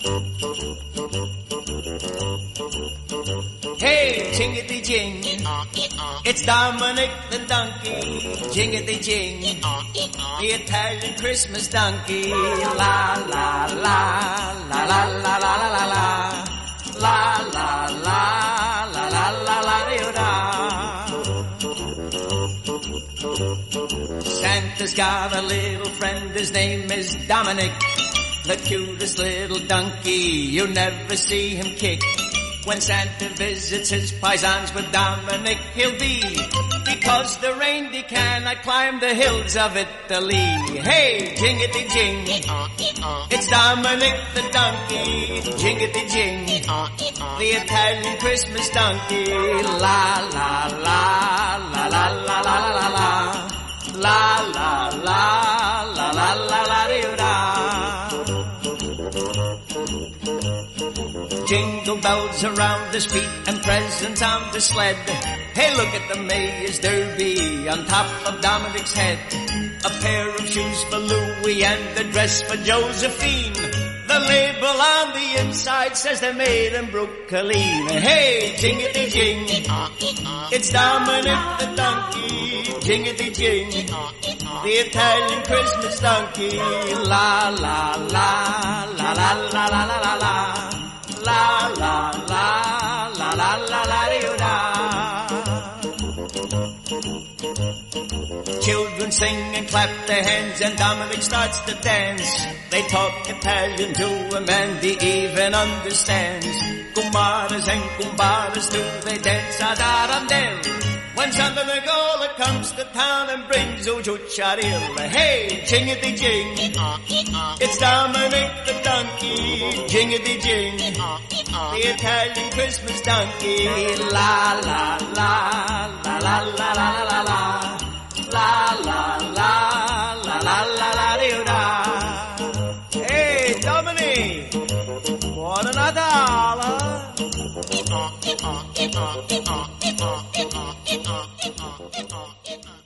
Hey, jingity-jing, it's Dominic the donkey. Jingity-jing, the Italian Christmas donkey. La la la, la la la la la la la, la la la la la la la. Santa's got a little friend, his name is Dominic, the cutest little donkey. You never see him kick. When Santa visits his paisans with Dominic, he'll be, because the reindeer cannot climb the hills of Italy. Hey, jingity-jing, it's Dominic the donkey. Jingity-jing, the Italian Christmas donkey. La la la, la la la la la la, la la la, la la la la la. Jingle bells around the street and presents on the sled. Hey, look at the Mayor's Derby on top of Dominic's head. A pair of shoes for Louis and a dress for Josephine. The label on the inside says they're made in Brooklyn. Hey, jingity-jing, it's Dominic the donkey. Jingity-jing, the Italian Christmas donkey. La la la, la la la la la la. La la la la la la la la. Children sing and clap their hands and Dominic starts to dance. They talk Italian to him and he even understands. Kumbaras and kumbaras too, they dance ad arandel. When Santa Nicola comes to town and brings Ujucharilla. Hey, jingity-jing, it's Dominic the donkey. Jingity-jing, the Italian Christmas donkey. La la la, la la la la la la, la la la, la la la la. Hey, Dominic, what a dollar.